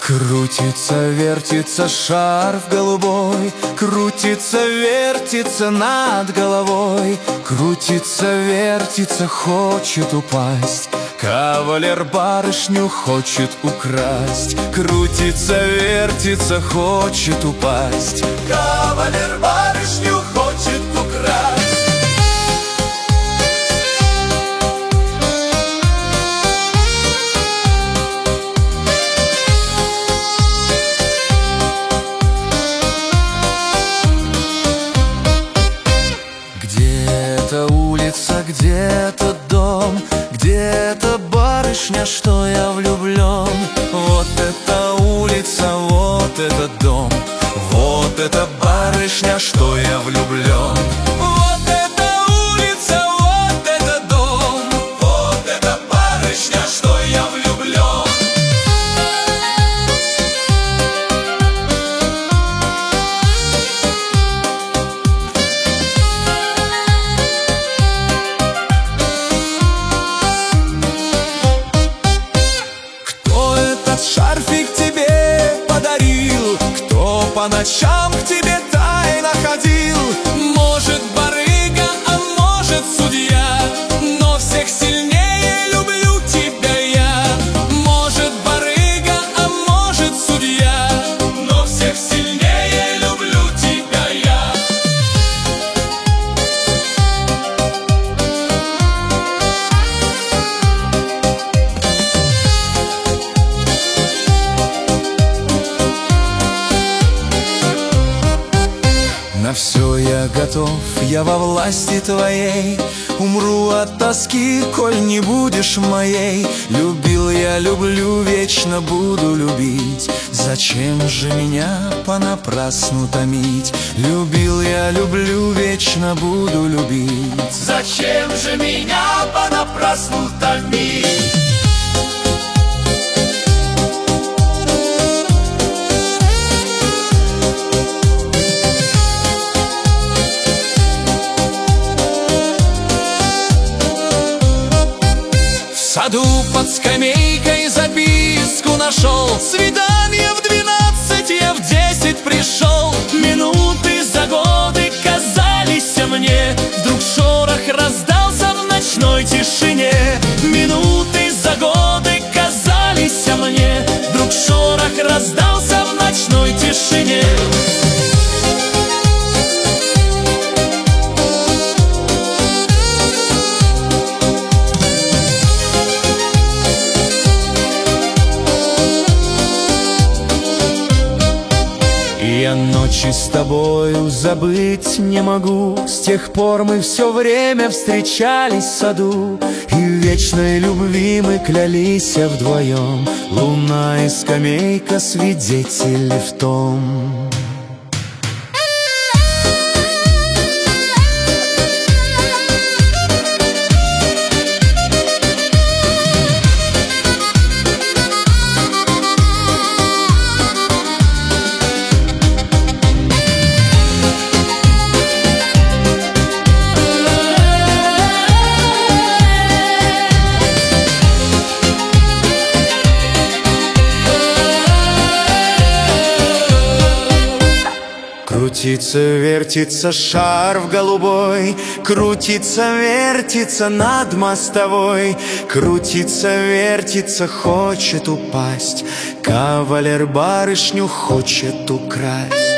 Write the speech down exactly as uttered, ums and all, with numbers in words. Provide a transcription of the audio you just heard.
Крутится, вертится шарф голубой, крутится, вертится над головой, крутится, вертится, хочет упасть. Кавалер барышню хочет украсть. Крутится, вертится, хочет упасть. Кавалер барышню хочет украсть. Где-то улица, где-то дом, где-то барышня, что я влюблен. Вот эта улица, вот этот дом, вот эта барышня, что я влюблен. Вот эта улица, вот этот дом, вот эта барышня, что я влюблен. Шарфик тебе подарил, кто по ночам к тебе тайно ходил. Может, барыга, а может, судья, но всех сильнее люблю тебя я. Может, барыга, а может, судья, но всех сильнее люблю тебя я. На все я готов, я во власти твоей. Умру от тоски, коль не будешь моей. Любил я, люблю, вечно буду любить. Зачем же меня понапрасну томить? Любил я, люблю, вечно буду любить. Зачем же меня понапрасну томить? В саду под скамейкой записку нашел. Свидание в двенадцать, я в десять пришел. Минуты за годы казались мне. Вдруг шорох раздался в ночной тишине. Минуты за годы казались мне. Вдруг шорох раздался в ночной тишине. Я ночи с тобою забыть не могу. С тех пор мы все время встречались в саду, и в вечной любви мы клялись вдвоем. Луна и скамейка свидетели в том. Крутится, вертится шарф голубой, крутится, вертится над мостовой, крутится, вертится, хочет упасть. Кавалер барышню хочет украсть.